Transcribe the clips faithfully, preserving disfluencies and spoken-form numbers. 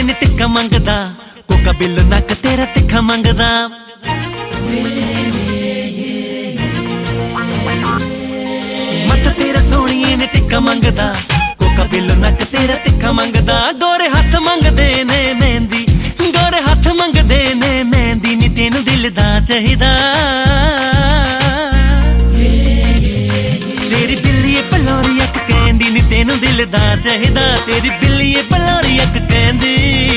ਨੀ ਟਿੱਕਾ ਮੰਗਦਾ, ਕੋਕਾ ਬਿੱਲ ਨੱਕ ਤੇਰਾ ਤਿੱਖਾ ਮੰਗਦਾ। ਮੱਥ ਤੇਰਾ ਸੋਹਣੀਏ ਨੀ ਟਿੱਕਾ ਮੰਗਦਾ, ਕੋਕਾ ਬਿੱਲ ਨੱਕ ਤੇਰਾ ਤਿੱਖਾ ਮੰਗਦਾ। ਗੋਰੇ ਹੱਥ ਮੰਗਦੇ ਨੇ ਮਹਿੰਦੀ, ਗੋਰੇ ਹੱਥ ਮੰਗਦੇ ਨੇ ਮਹਿੰਦੀ, ਨੀ ਤੈਨੂੰ ਦਿਲ ਦਾ ਚਾਹੀਦਾ। ਤੇਰੀ ਬਿੱਲੀਏ ਪਲੋਰੀ ਅੱਖ ਕਹਿੰਦੀ, ਨੀ ਤੈਨੂੰ ਦਿਲ ਦਾ ਚਾਹੀਦਾ। ਤੇਰੀ ਬਿੱਲੀਏ ਪਲੋਰੀ ਅੱਖ ਕਹਿੰਦੀ।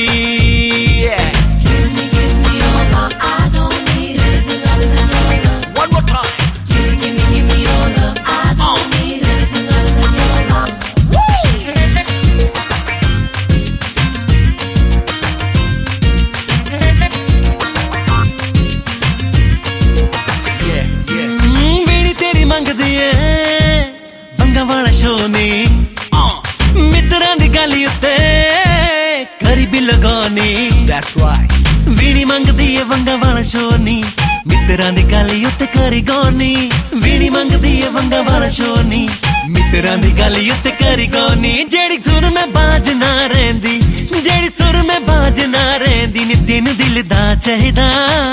ਵਾਲਾ ਸ਼ੋਨੀ ਮਿੱਤਰਾਂ ਦੀ ਗੱਲ ਉੱਤੇ ਕਰੀ ਬਿੱਲ ਗਾਉਣੀ। That's right। ਵੀਣੀ ਮੰਗਦੀ ਏ ਵੰਗਾ ਵਾਲਾ ਸ਼ੋਨੀ, ਮਿੱਤਰਾਂ ਦੀ ਗੱਲ ਉੱਤੇ ਕਰੀ ਗਾਉਣੀ। ਵੀਣੀ ਮੰਗਦੀ ਏ ਵੰਗਾ ਵਾਲਾ ਸ਼ੋਨੀ, ਮਿੱਤਰਾਂ ਦੀ ਗੱਲ ਉੱਤੇ ਕਰੀ ਗਾਉਣੀ। ਜਿਹੜੀ ਸੁਰ ਮੈਂ ਬਾਜ ਨਾ ਰਹਿੰਦੀ, ਜਿਹੜੀ ਸੁਰ ਮੈਂ ਬਾਜ ਨਾ ਰਹਿੰਦੀ, ਨੀ ਤੈਨੂੰ ਦਿਲ ਦਾ ਚਾਹੀਦਾ।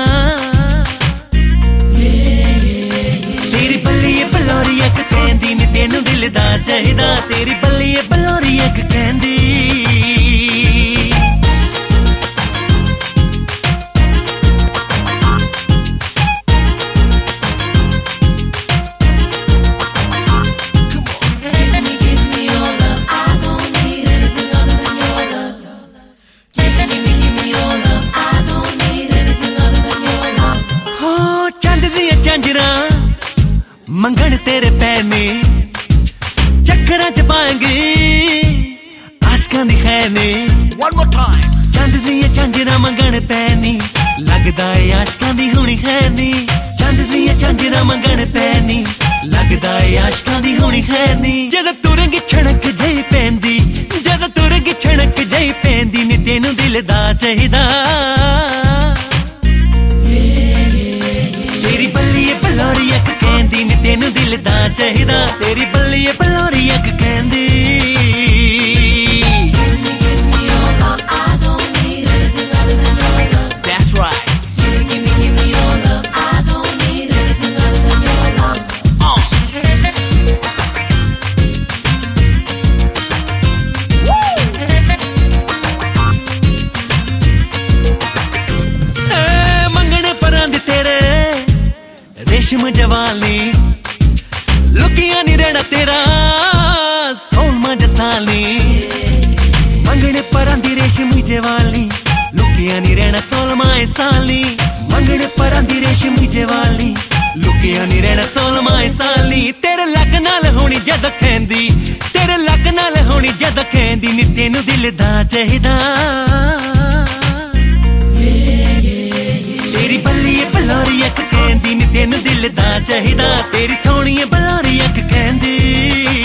ਤੇਰੀ ਬੱਲੀਏ ਬਲੋਰੀ ਅੱਖ ਕਹਿੰਦੀ, ਨੀ ਤੈਨੂੰ ਦਿਲ ਦਾ ਚਾਹੀਦਾ। ਤੇਰੀ ਬੱਲੀਏ ਬਲੋਰੀ ਅੱਖ ਕਹਿੰਦੀ। ਹੋ ਚੰਦ ਦੀਆਂ ਝਾਂਜਰਾਂ ਮੰਗਣ ਤੇਰੇ ਪੈਨੇ, ਚੱਕਰਾਂ ਚ ਪਾਏਂਗੀ ਆਸ਼ਕਾਂ ਦੀ ਖੈਨੀ। One more time। ਚੰਦ ਦੀਆਂ ਝਾਂਜਰਾਂ ਮੰਗਣ ਪੈਨੀ, ਲੱਗਦਾ ਏ ਆਸ਼ਕਾਂ ਦੀ ਹੁਣੀ ਖੈਨੀ। ਚੰਦ ਦੀਆਂ ਝਾਂਜਰਾਂ ਮੰਗਣ ਪੈਨੀ, ਲੱਗਦਾ ਏ ਆਸ਼ਕਾਂ ਦੀ ਹੁਣੀ ਖੈਨੀ। ਜਦੋਂ ਤੁਰੰਗੀ ਛਣਕ ਜਿਹੀ ਪੈਂਦੀ, ਜਦੋਂ ਤੁਰੰਗੀ ਛਣਕ ਜਿਹੀ ਪੈਂਦੀ, ਨੀ ਤੈਨੂੰ ਦਿਲ ਦਾ ਚਾਹੀਦਾ। ਤੇਰੀ ਬੱਲੀਏ ਬਲੋਰੀ ਅੱਖ ਕਹਿੰਦੀ, ਨੀ ਤੈਨੂੰ ਦਿਲ ਦਾ ਚਾਹੀਦਾ। ਤੇਰੀ ਬੱਲੀਏ ਬਲੋਰੀ ਅੱਖ ਕਹਿੰਦੀ। That's right। ਮੰਗਣੇ ਪਰਾਂ ਦੀ ਤੇਰੇ ਰੇਸ਼ਮ ਜਵਾਨੀ, ਲੁਕਿਆ ਨੀ ਰਹਿਣਾ ਤੇਰਾ ਸੋਲਮਾ ਜਸਾਲੀ। ਮੰਗਣੇ ਪਰਾਂ ਦੀ ਰੇਸ਼ਮ ਜਵਾਨੀ, ਲੁਕਿਆ ਨੀ ਰਹਿਣਾ ਸੋਲਮਾ ਸਾਲੀ। ਮੰਗਣੇ ਪਰਾਂ ਦੀ ਰੇਸ਼ਮ ਜਵਾਨੀ, ਲੁਕਿਆ ਨੀ ਰਹਿਣਾ ਸੋਲਮਾ ਸਾਲੀ। ਤੇਰੇ ਲੱਕ ਨਾਲ ਹੋਣੀ ਜਦ ਖੈਂਦੀ, ਤੇਰੇ ਲੱਕ ਨਾਲ ਹੋਣੀ ਜਦ ਖੈਂਦੀ, ਨੀ ਤੈਨੂੰ ਦਿਲ ਦਾ ਚਾਹੀਦਾ। ਤੇਰੀ ਬੱਲੀਏ ਬਲੋਰੀ ਅੱਖ ਕਹਿੰਦੀ, ਨੀ ਤੈਨੂੰ ਦਿਲ ਦਾ ਚਾਹੀਦਾ। ਤੇਰੀ ਸੋਹਣੀਏ ਬਲੋਰੀ ਅੱਖ ਕਹਿੰਦੀ।